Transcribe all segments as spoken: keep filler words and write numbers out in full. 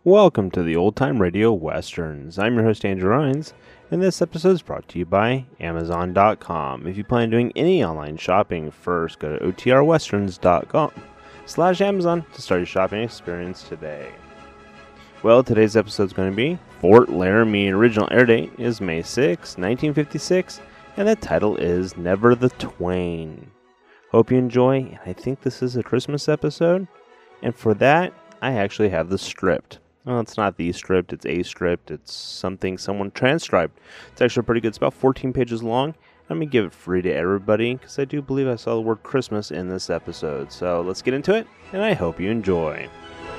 Welcome to the Old Time Radio Westerns. I'm your host, Andrew Rhines, and this episode is brought to you by Amazon dot com. If you plan on doing any online shopping, first go to O T R westerns dot com slash Amazon to start your shopping experience today. Well, today's episode is going to be Fort Laramie. Original air date is May sixth, nineteen fifty-six, and the title is Never the Twain. Hope you enjoy, and I think this is a Christmas episode, and for that, I actually have the script. Well, it's not the script, it's a script. It's something someone transcribed. It's actually pretty good. It's about fourteen pages long. I'm going to give it free to everybody because I do believe I saw the word Christmas in this episode. So let's get into it, and I hope you enjoy.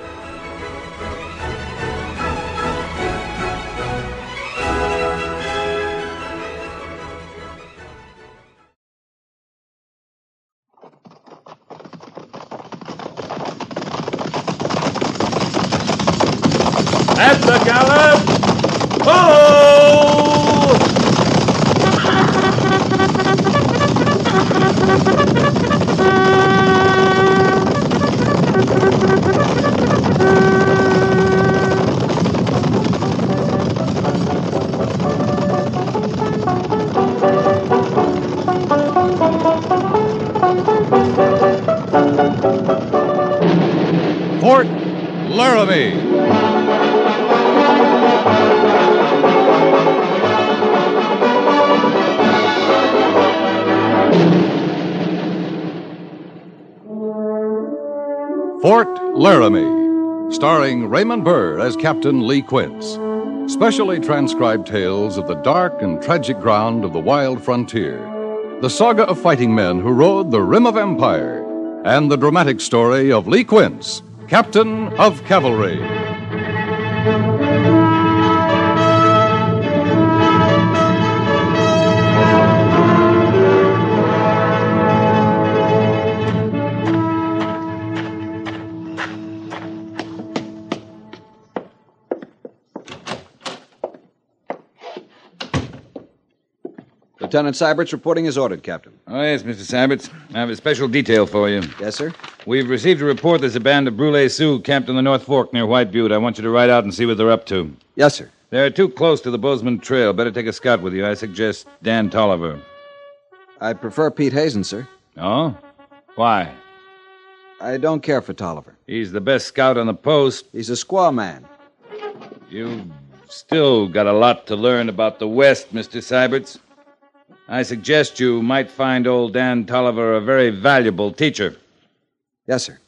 At the gallop! Ho! Fort Laramie. Fort Laramie, starring Raymond Burr as Captain Lee Quince. Specially transcribed tales of the dark and tragic ground of the wild frontier, the saga of fighting men who rode the rim of empire, and the dramatic story of Lee Quince, Captain of Cavalry. Lieutenant Syberts reporting as ordered, Captain. Oh, yes, Mister Syberts. I have a special detail for you. Yes, sir? We've received a report there's a band of Brule Sioux camped on the North Fork near White Butte. I want you to ride out and see what they're up to. Yes, sir. They're too close to the Bozeman Trail. Better take a scout with you. I suggest Dan Tolliver. I prefer Pete Hazen, sir. Oh? Why? I don't care for Tolliver. He's the best scout on the post. He's a squaw man. You've still got a lot to learn about the West, Mister Syberts. I suggest you might find old Dan Tolliver a very valuable teacher. Yes, sir.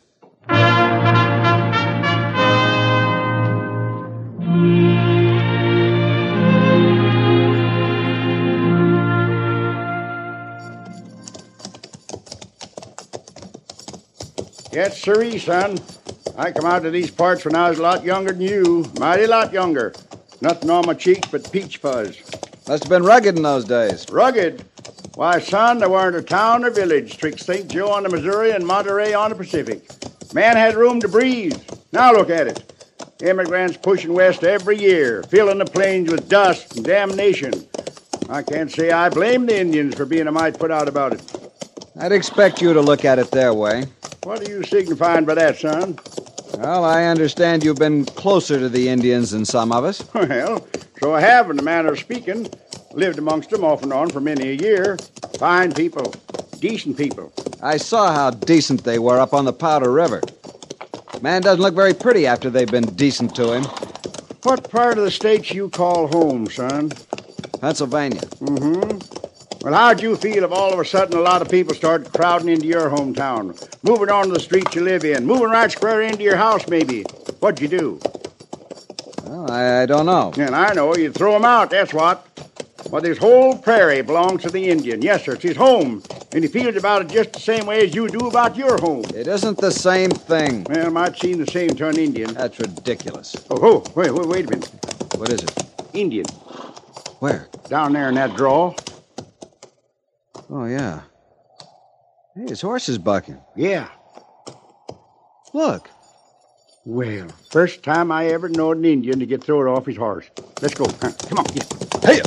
Yes, sirree, son. I come out to these parts when I was a lot younger than you. Mighty lot younger. Nothing on my cheeks but peach fuzz. Must have been rugged in those days. Rugged? Why, son, there weren't a town or village twixt Saint Joe on the Missouri and Monterey on the Pacific. Man had room to breathe. Now look at it. Immigrants pushing west every year, filling the plains with dust and damnation. I can't say I blame the Indians for being a mite put out about it. I'd expect you to look at it their way. What are you signifying by that, son? Well, I understand you've been closer to the Indians than some of us. Well, so I have, in the manner of speaking. Lived amongst them off and on for many a year. Fine people. Decent people. I saw how decent they were up on the Powder River. Man doesn't look very pretty after they've been decent to him. What part of the state you call home, son? Pennsylvania. Mm-hmm. Well, how'd you feel if all of a sudden a lot of people started crowding into your hometown, moving onto the streets you live in, moving right square into your house, maybe? What'd you do? Well, I, I don't know. And I know. You'd throw them out, that's what. Well, this whole prairie belongs to the Indian. Yes, sir, it's his home. And he feels about it just the same way as you do about your home. It isn't the same thing. Well, it might seem the same to an Indian. That's ridiculous. Oh, oh, wait, wait, wait a minute. What is it? Indian. Where? Down there in that draw. Oh, yeah. Hey, his horse is bucking. Yeah. Look. Well, first time I ever knowed an Indian to get thrown off his horse. Let's go. Huh, come on. Yeah. Hey!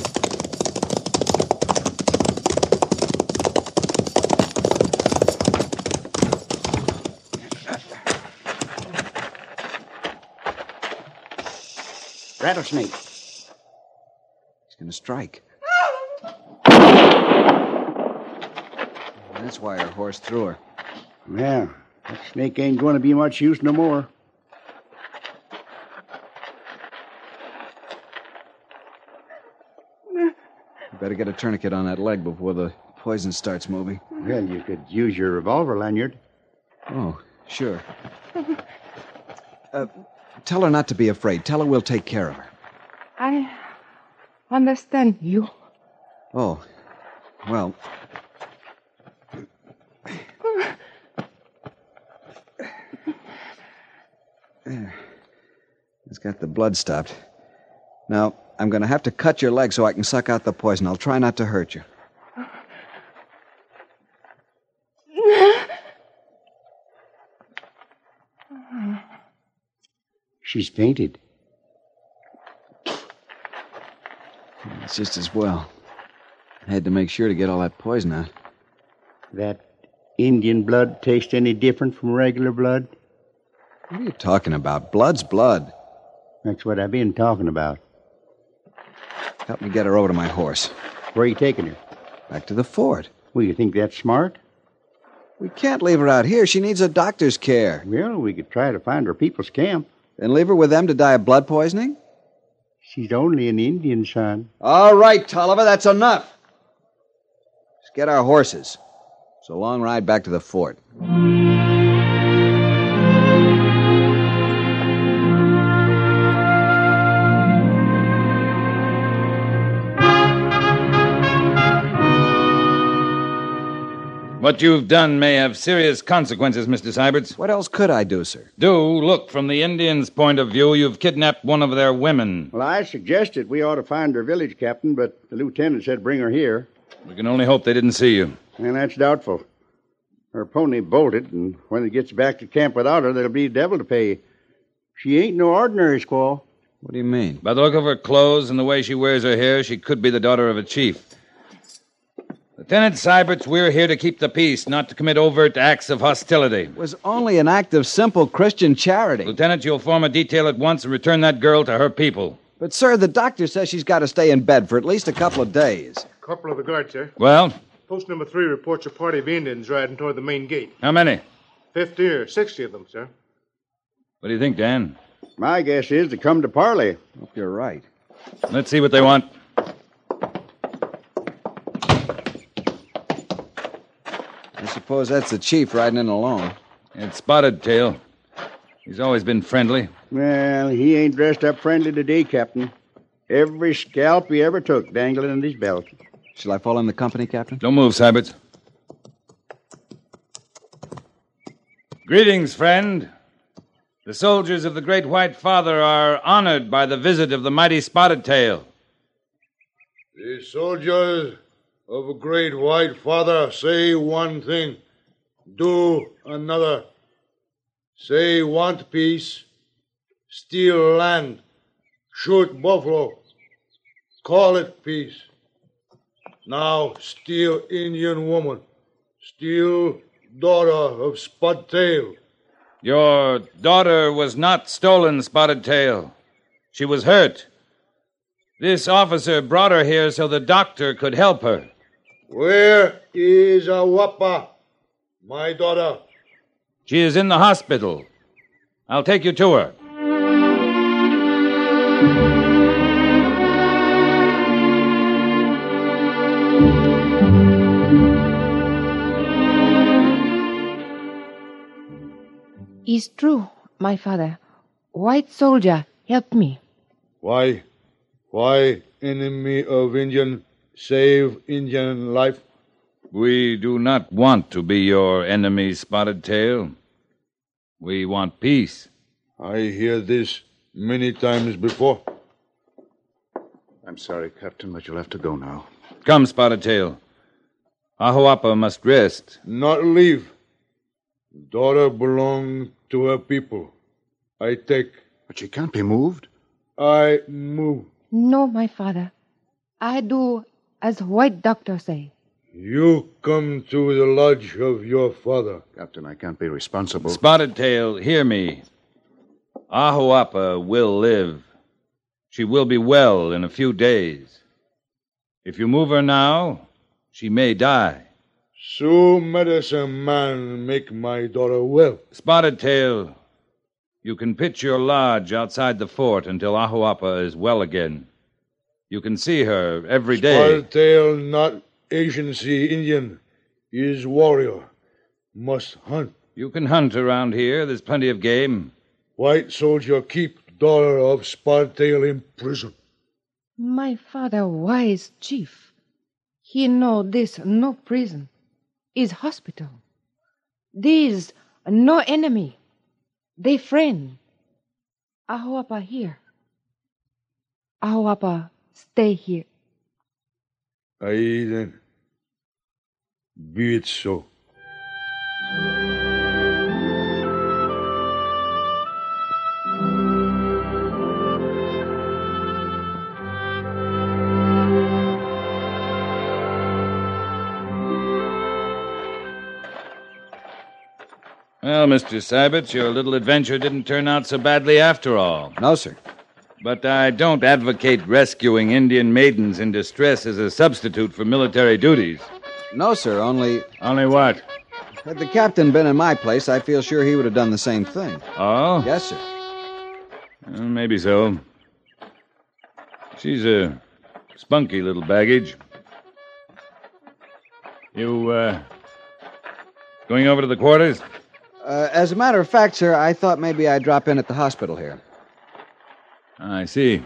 Rattlesnake. He's going to strike. That's why her horse threw her. Well, that snake ain't going to be much use no more. You better get a tourniquet on that leg before the poison starts moving. Well, you could use your revolver lanyard. Oh, sure. Uh, tell her not to be afraid. Tell her we'll take care of her. I understand you. Oh, well... There. It's got the blood stopped. Now, I'm going to have to cut your leg so I can suck out the poison. I'll try not to hurt you. She's fainted. It's just as well. I had to make sure to get all that poison out. That Indian blood taste any different from regular blood? What are you talking about? Blood's blood. That's what I've been talking about. Help me get her over to my horse. Where are you taking her? Back to the fort. Well, you think that's smart? We can't leave her out here. She needs a doctor's care. Well, we could try to find her people's camp. And leave her with them to die of blood poisoning? She's only an Indian, son. All right, Tolliver, that's enough. Let's get our horses. It's a long ride back to the fort. What you've done may have serious consequences, Mister Syberts. What else could I do, sir? Do look, from the Indians' point of view, you've kidnapped one of their women. Well, I suggested we ought to find her village captain, but the lieutenant said bring her here. We can only hope they didn't see you. And that's doubtful. Her pony bolted, and when it gets back to camp without her, there'll be devil to pay. She ain't no ordinary squaw. What do you mean? By the look of her clothes and the way she wears her hair, she could be the daughter of a chief. Lieutenant Syberts, we're here to keep the peace, not to commit overt acts of hostility. It was only an act of simple Christian charity. Lieutenant, you'll form a detail at once and return that girl to her people. But, sir, the doctor says she's got to stay in bed for at least a couple of days. Corporal of the guard, sir. Well? Post number three reports a party of Indians riding toward the main gate. How many? Fifty or sixty of them, sir. What do you think, Dan? My guess is to come to parley. Hope you're right. Let's see what they want. I suppose that's the chief riding in alone. It's Spotted Tail. He's always been friendly. Well, he ain't dressed up friendly today, Captain. Every scalp he ever took dangling in his belt. Shall I fall in the company, Captain? Don't move, Syberts. Greetings, friend. The soldiers of the Great White Father are honored by the visit of the mighty Spotted Tail. The soldiers of a Great White Father say one thing, do another. Say want peace, steal land, shoot buffalo, call it peace. Now steal Indian woman, steal daughter of Spotted Tail. Your daughter was not stolen, Spotted Tail. She was hurt. This officer brought her here so the doctor could help her. Where is Awapa, my daughter? She is in the hospital. I'll take you to her. It's true, my father. White soldier, help me. Why? Why enemy of Indian save Indian life? We do not want to be your enemy, Spotted Tail. We want peace. I hear this many times before. I'm sorry, Captain, but you'll have to go now. Come, Spotted Tail. Ahuapa must rest. Not leave. Daughter belong to her people. I take. But she can't be moved. I move. No, my father. I do as white doctor say. You come to the lodge of your father. Captain, I can't be responsible. Spotted Tail, hear me. Ahuapa will live. She will be well in a few days. If you move her now, she may die. So medicine man make my daughter well. Spotted Tail, you can pitch your lodge outside the fort until Ahuapa is well again. You can see her every day. Spotted Tail not Asian Sea Indian. He is warrior. Must hunt. You can hunt around here. There's plenty of game. White soldier keep daughter of Spotted Tail in prison. My father wise chief. He know this no prison. Is hospital. These no enemy. They friend. Ahuapa here. Ahuapa stay here. Aye then. Be it so. Well, Mister Syberts, your little adventure didn't turn out so badly after all. No, sir. But I don't advocate rescuing Indian maidens in distress as a substitute for military duties. No, sir, only... Only what? Had the captain been in my place, I feel sure he would have done the same thing. Oh? Yes, sir. Well, maybe so. She's a spunky little baggage. You, uh... going over to the quarters? Uh, as a matter of fact, sir, I thought maybe I'd drop in at the hospital here. I see.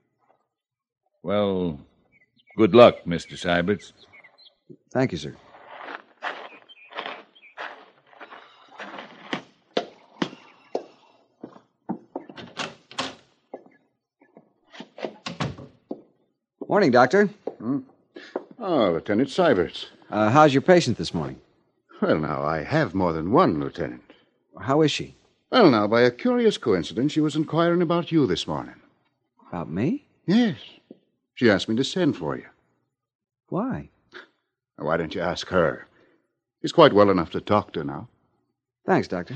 Well, good luck, Mister Syberts. Thank you, sir. Morning, Doctor. Hmm? Oh, Lieutenant Syberts. Uh, how's your patient this morning? Well, now, I have more than one, Lieutenant. How is she? Well, now, by a curious coincidence, she was inquiring about you this morning. About me? Yes. She asked me to send for you. Why? Now, why don't you ask her? She's quite well enough to talk to now. Thanks, Doctor.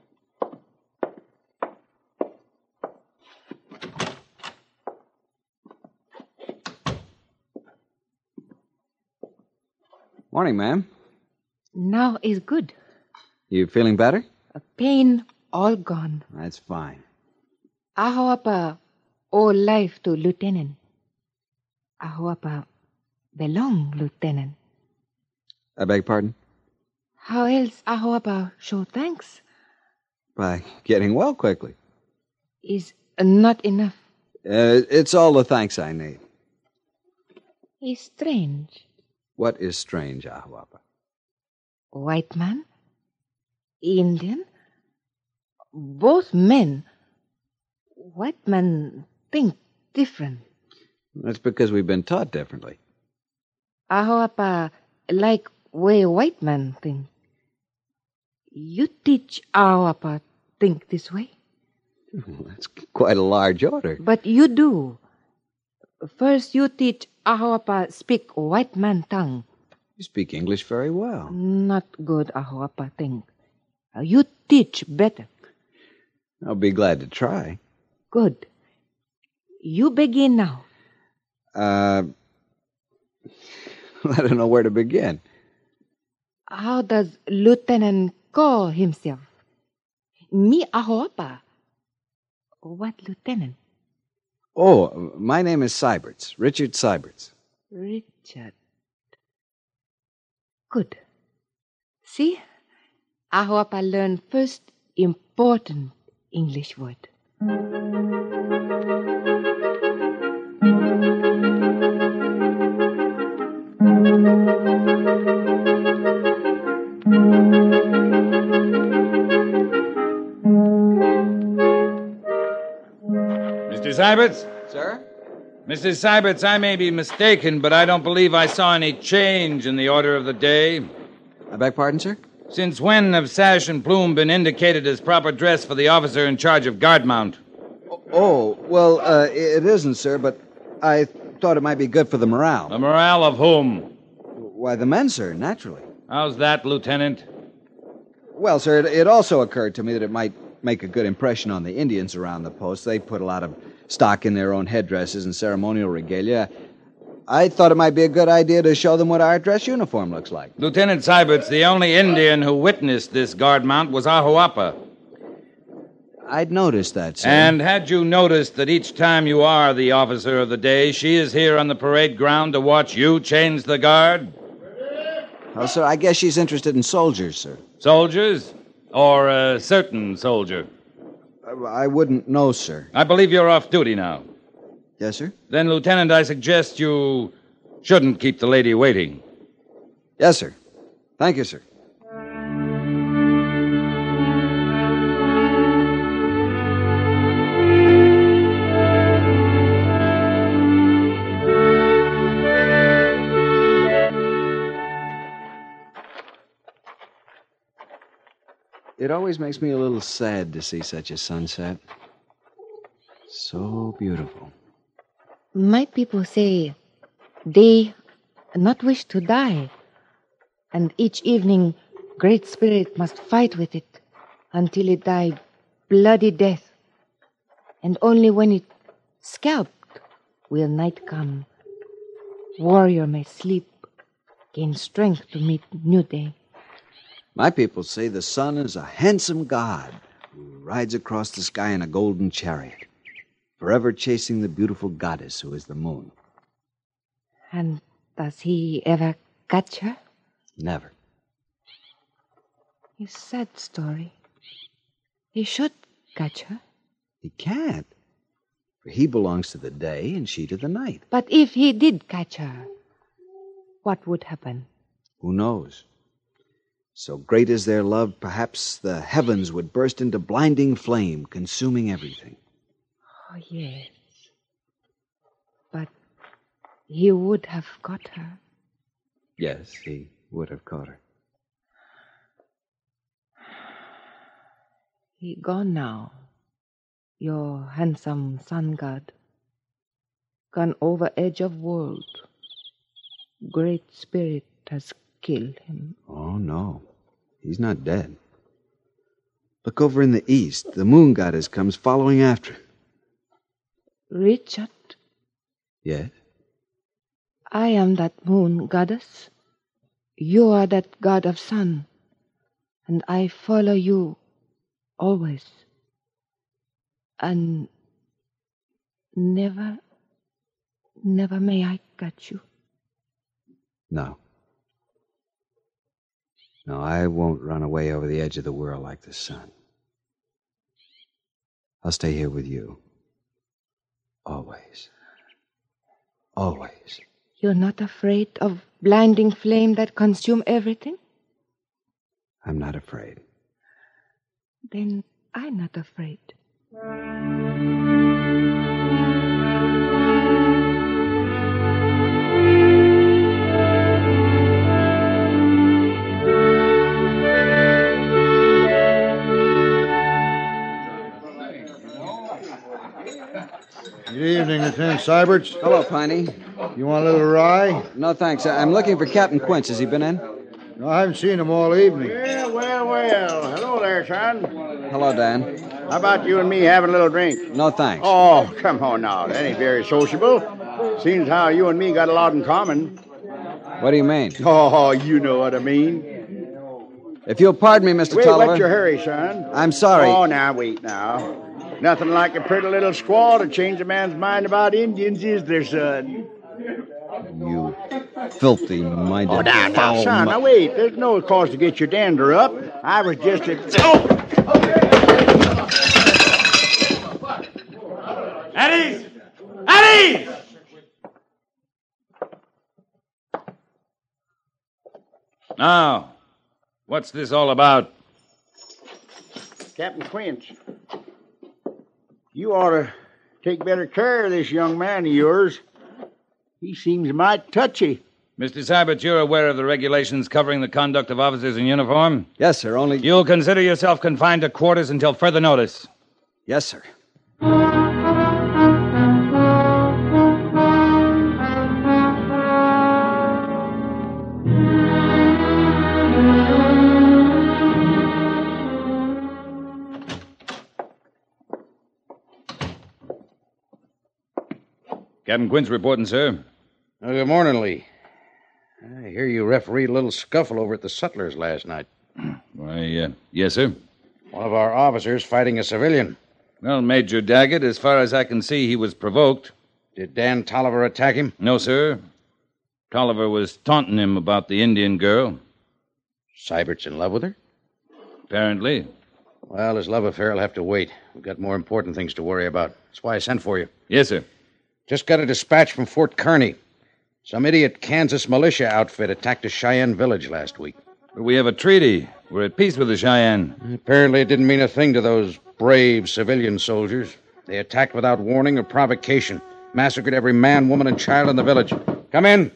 Morning, ma'am. Now is good. You feeling better? Pain all gone. That's fine. Ahuapa owe life to Lieutenant. Ahuapa belong Lieutenant. I beg pardon? How else Ahuapa show thanks? By getting well quickly. Is not enough. Uh, it's all the thanks I need. Is strange. What is strange, Ahuapa? White man, Indian, both men. White men think different. That's because we've been taught differently. Ahuapa like way white man think. You teach Ahuapa think this way? That's quite a large order. But you do. First you teach Ahuapa speak white man tongue. You speak English very well. Not good, Ahuapa think. You teach better. I'll be glad to try. Good. You begin now. Uh, I don't know where to begin. How does Lieutenant call himself? Me, Ahuapa. What lieutenant? Oh, my name is Syberts, Richard Syberts. Richard. Good. See? Ahuapa learn first important English word. Mister Syberts? Sir? Missus Syberts, I may be mistaken, but I don't believe I saw any change in the order of the day. I beg pardon, sir? Since when have sash and plume been indicated as proper dress for the officer in charge of guard mount? Oh, well, uh, it isn't, sir, but I thought it might be good for the morale. The morale of whom? Why, the men, sir, naturally. How's that, Lieutenant? Well, sir, it, it also occurred to me that it might make a good impression on the Indians around the post. They put a lot of stock in their own headdresses and ceremonial regalia, I thought it might be a good idea to show them what our dress uniform looks like. Lieutenant Syberts, the only Indian who witnessed this guard mount was Ahuapa. I'd noticed that, sir. And had you noticed that each time you are the officer of the day, she is here on the parade ground to watch you change the guard? Oh, sir, I guess she's interested in soldiers, sir. Soldiers? Or a certain soldier? I wouldn't know, sir. I believe you're off duty now. Yes, sir? Then, Lieutenant, I suggest you shouldn't keep the lady waiting. Yes, sir. Thank you, sir. It always makes me a little sad to see such a sunset. So beautiful. My people say they not wish to die, and each evening Great Spirit must fight with it until it die bloody death, and only when it scalped will night come. Warrior may sleep, gain strength to meet new day. My people say the sun is a handsome god who rides across the sky in a golden chariot, forever chasing the beautiful goddess who is the moon. And does he ever catch her? Never. It's a sad story. He should catch her. He can't. For he belongs to the day and she to the night. But if he did catch her, what would happen? Who knows? So great is their love, perhaps the heavens would burst into blinding flame, consuming everything. Oh, yes. But he would have caught her. Yes, he would have caught her. He gone now, your handsome sun god. Gone over edge of world. Great Spirit has killed him. Oh, no. He's not dead. Look over in the east. The moon goddess comes following after him. Richard? Yes? I am that moon goddess. You are that god of sun. And I follow you always. And never, never may I catch you. No. No, I won't run away over the edge of the world like the sun. I'll stay here with you. Always. Always. You're not afraid of blinding flame that consume everything? I'm not afraid. Then I'm not afraid. Good evening, Lieutenant Syberts. Hello, Piney. You want a little rye? No, thanks. I'm looking for Captain Quince. Has he been in? No, I haven't seen him all evening. Well, well, well. Hello there, son. Hello, Dan. How about you and me having a little drink? No, thanks. Oh, come on now. That ain't very sociable. Seems how you and me got a lot in common. What do you mean? Oh, you know what I mean. If you'll pardon me, Mister Wait, Tolliver. what's your hurry, son? I'm sorry. Oh, now, wait now. Nothing like a pretty little squaw to change a man's mind about Indians, is there, son? You filthy-minded Oh, now, now, foul son, mu- now, wait. There's no cause to get your dander up. I was just a... Oh! At ease! At ease! Now, what's this all about? Captain Quince, you ought to take better care of this young man of yours. He seems mighty touchy. Mister Syberts, you're aware of the regulations covering the conduct of officers in uniform? Yes, sir, only... You'll consider yourself confined to quarters until further notice. Yes, sir. Captain Quince reporting, sir. Uh, good morning, Lee. I hear you refereed a little scuffle over at the Sutlers last night. Why, uh, yes, sir. One of our officers fighting a civilian. Well, Major Daggett, as far as I can see, he was provoked. Did Dan Tolliver attack him? No, sir. Tolliver was taunting him about the Indian girl. Seibert's in love with her? Apparently. Well, his love affair will have to wait. We've got more important things to worry about. That's why I sent for you. Yes, sir. Just got a dispatch from Fort Kearney. Some idiot Kansas militia outfit attacked a Cheyenne village last week. But we have a treaty. We're at peace with the Cheyenne. Apparently it didn't mean a thing to those brave civilian soldiers. They attacked without warning or provocation. Massacred every man, woman, and child in the village. Come in.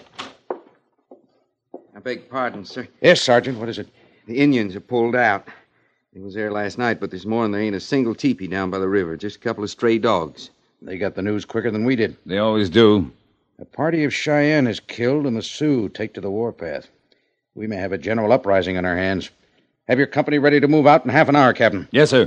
I beg pardon, sir. Yes, Sergeant. What is it? The Indians are pulled out. They was there last night, but this morning there ain't a single teepee down by the river. Just a couple of stray dogs. They got the news quicker than we did. They always do. A party of Cheyenne is killed and the Sioux take to the warpath. We may have a general uprising on our hands. Have your company ready to move out in half an hour, Captain. Yes, sir.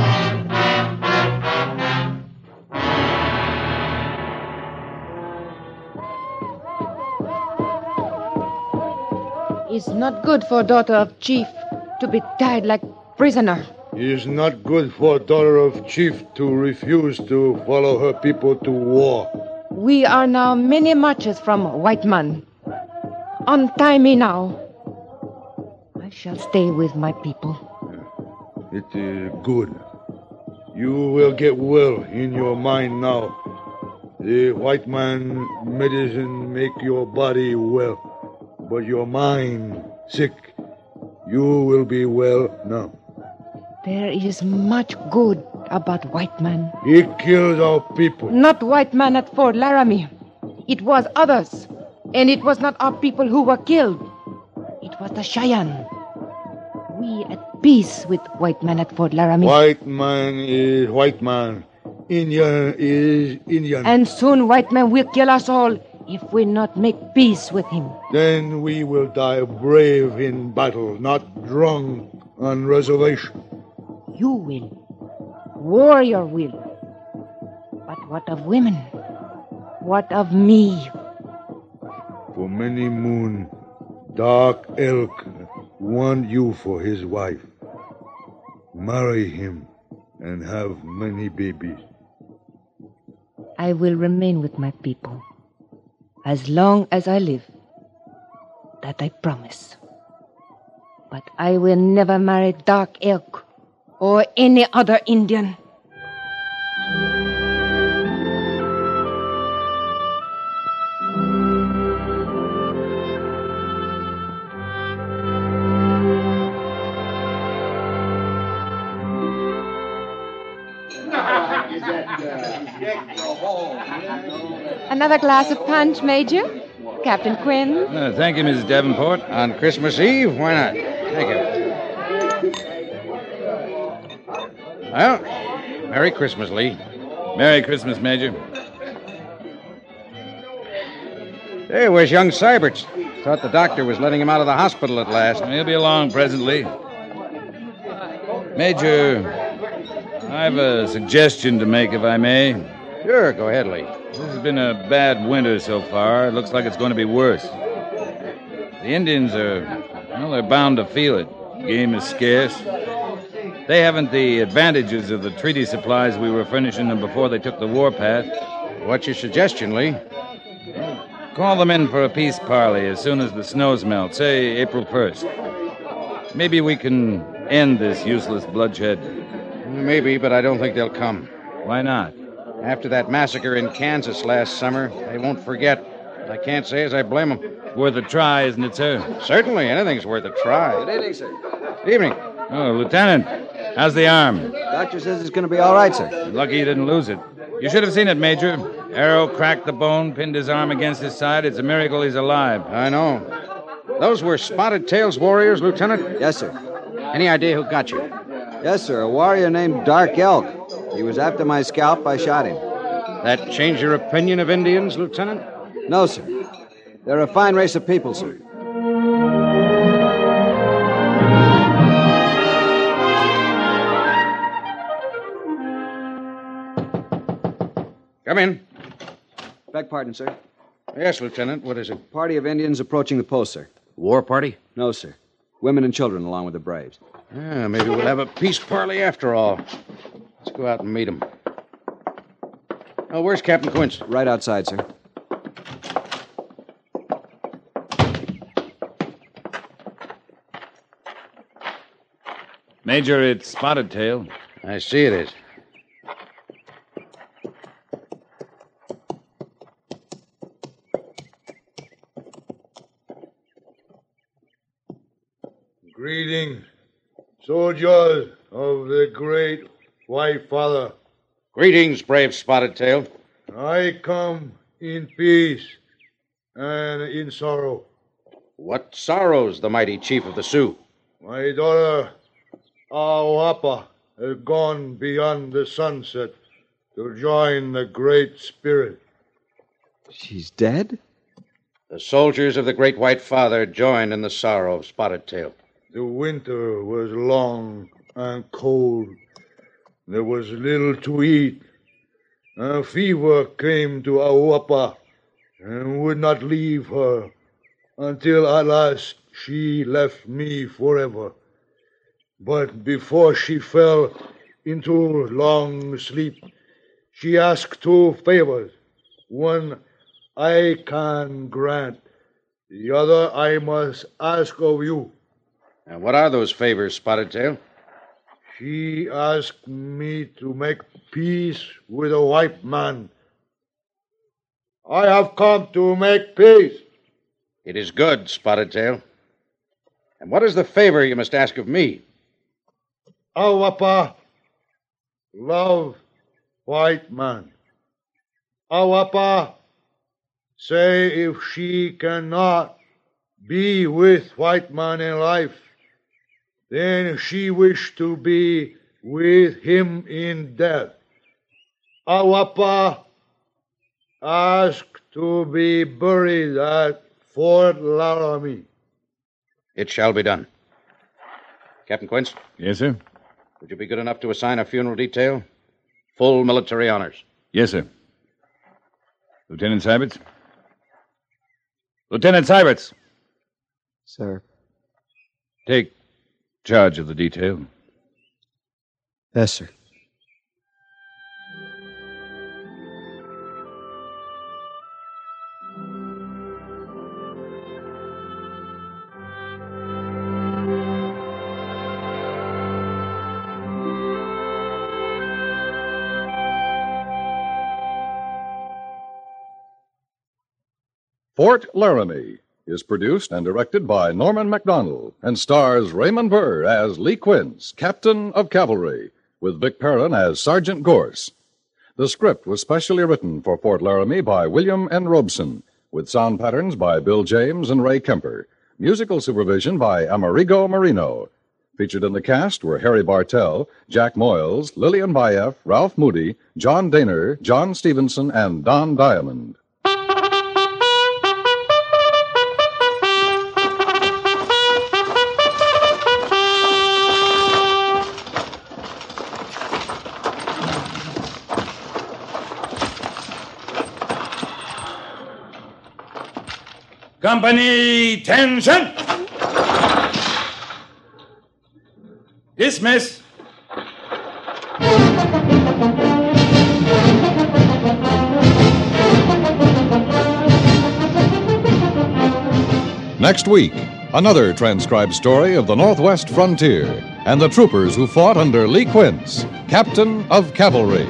It's not good for daughter of chief to be tied like prisoner. It is not good for daughter of chief to refuse to follow her people to war. We are now many marches from white man. Untie me now. I shall stay with my people. It is good. You will get well in your mind now. The white man medicine make your body well, but your mind sick. You will be well now. There is much good about white man. He kills our people. Not white man at Fort Laramie. It was others. And it was not our people who were killed. It was the Cheyenne. We at peace with white man at Fort Laramie. White man is white man. Indian is Indian. And soon white man will kill us all if we not make peace with him. Then we will die brave in battle, not drunk on reservation. You will. Warrior will. But what of women? What of me? For many moon, Dark Elk want you for his wife. Marry him and have many babies. I will remain with my people as long as I live. That I promise. But I will never marry Dark Elk or any other Indian. Another glass of punch, Major? Captain Quinn? Uh, thank you, Missus Davenport. On Christmas Eve? Why not? Thank you. Well, Merry Christmas, Lee. Merry Christmas, Major. Hey, where's young Seiberts? Thought the doctor was letting him out of the hospital at last. He'll be along presently. Major, I have a suggestion to make, if I may. Sure, go ahead, Lee. This has been a bad winter so far. It looks like it's going to be worse. The Indians are, well, they're bound to feel it. Game is scarce. They haven't the advantages of the treaty supplies we were furnishing them before they took the warpath. What's your suggestion, Lee? Call them in for a peace parley as soon as the snows melt, say April first. Maybe we can end this useless bloodshed. Maybe, but I don't think they'll come. Why not? After that massacre in Kansas last summer, they won't forget. I can't say as I blame them. Worth a try, isn't it, sir? Certainly, anything's worth a try. Good evening, sir. Good evening. Oh, Lieutenant, how's the arm? Doctor says it's going to be all right, sir. Lucky you didn't lose it. You should have seen it, Major. Arrow cracked the bone, pinned his arm against his side. It's a miracle he's alive. I know. Those were Spotted Tails warriors, Lieutenant? Yes, sir. Any idea who got you? Yes, sir. A warrior named Dark Elk. He was after my scalp. I shot him. That change your opinion of Indians, Lieutenant? No, sir. They're a fine race of people, sir. Come in. Beg pardon, sir. Yes, Lieutenant. What is it? Party of Indians approaching the post, sir. War party? No, sir. Women and children along with the braves. Yeah, maybe we'll have a peace parley after all. Let's go out and meet them. Oh, where's Captain Quince? Right outside, sir. Major, it's Spotted Tail. I see it is. Greetings, soldiers of the great White Father. Greetings, brave Spotted Tail. I come in peace and in sorrow. What sorrows the mighty chief of the Sioux? My daughter, Awapa, has gone beyond the sunset to join the Great Spirit. She's dead? The soldiers of the great White Father joined in the sorrow of Spotted Tail. The winter was long and cold. There was little to eat. A fever came to Awapa and would not leave her until at last she left me forever. But before she fell into long sleep, she asked two favors. One I can grant, the other I must ask of you. And what are those favors, Spotted Tail? She asked me to make peace with a white man. I have come to make peace. It is good, Spotted Tail. And what is the favor you must ask of me? Awapa, love white man. Awapa, say if she cannot be with white man in life, then she wished to be with him in death. Awapa, ask to be buried at Fort Laramie. It shall be done. Captain Quince? Yes, sir? Would you be good enough to assign a funeral detail? Full military honors. Yes, sir. Lieutenant Syberts? Lieutenant Syberts! Sir. Take charge of the detail. Yes, sir. Fort Laramie is produced and directed by Norman MacDonald and stars Raymond Burr as Lee Quince, Captain of Cavalry, with Vic Perrin as Sergeant Gorse. The script was specially written for Fort Laramie by William N. Robeson, with sound patterns by Bill James and Ray Kemper. Musical supervision by Amerigo Marino. Featured in the cast were Harry Bartell, Jack Moyles, Lillian Bayef, Ralph Moody, John Daner, John Stevenson, and Don Diamond. Company, tension! Dismiss. Next week, another transcribed story of the Northwest frontier and the troopers who fought under Lee Quince, Captain of Cavalry.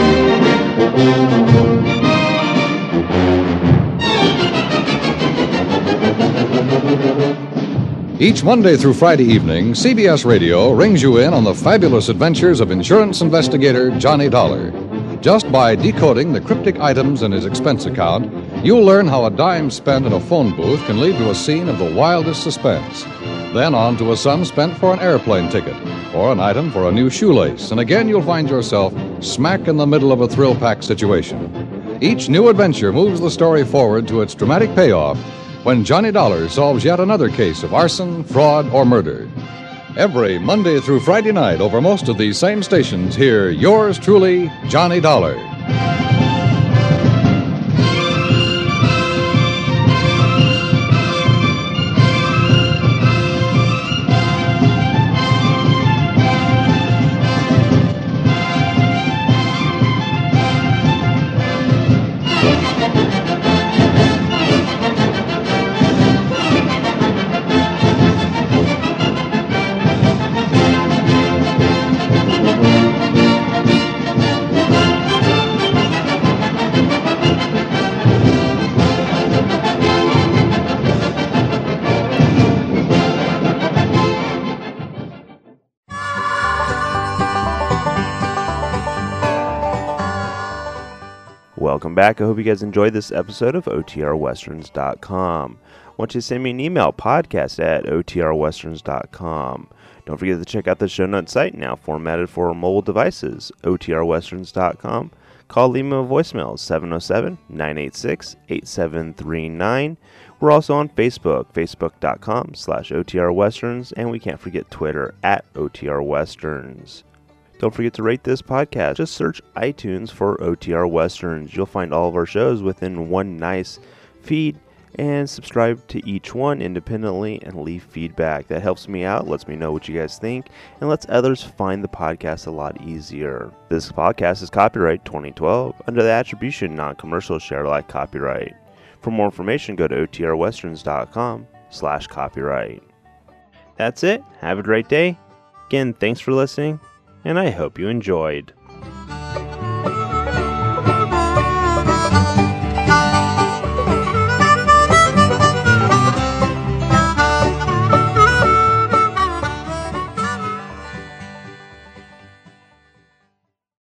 Each Monday through Friday evening, C B S Radio rings you in on the fabulous adventures of insurance investigator Johnny Dollar. Just by decoding the cryptic items in his expense account, you'll learn how a dime spent in a phone booth can lead to a scene of the wildest suspense. Then on to a sum spent for an airplane ticket, or an item for a new shoelace, and again you'll find yourself smack in the middle of a thrill-packed situation. Each new adventure moves the story forward to its dramatic payoff when Johnny Dollar solves yet another case of arson, fraud, or murder. Every Monday through Friday night over most of these same stations, hear yours truly, Johnny Dollar. welcome back. I hope you guys enjoyed this episode of O T R Westerns dot com. I want you to send me an email, podcast at O T R Westerns dot com. Don't forget to check out the show notes site, now formatted for mobile devices, O T R Westerns dot com. Call, leave me a voicemail, seven oh seven, nine eight six, eight seven three nine. We're also on Facebook, facebook.com slash OTRWesterns, and we can't forget Twitter, at O T R Westerns. Don't forget to rate this podcast. Just search iTunes for O T R Westerns. You'll find all of our shows within one nice feed, and subscribe to each one independently and leave feedback. That helps me out, lets me know what you guys think, and lets others find the podcast a lot easier. This podcast is copyright twenty twelve under the attribution non-commercial share alike copyright. For more information, go to O T R Westerns dot com slash copyright. That's it. Have a great day. Again, thanks for listening, and I hope you enjoyed.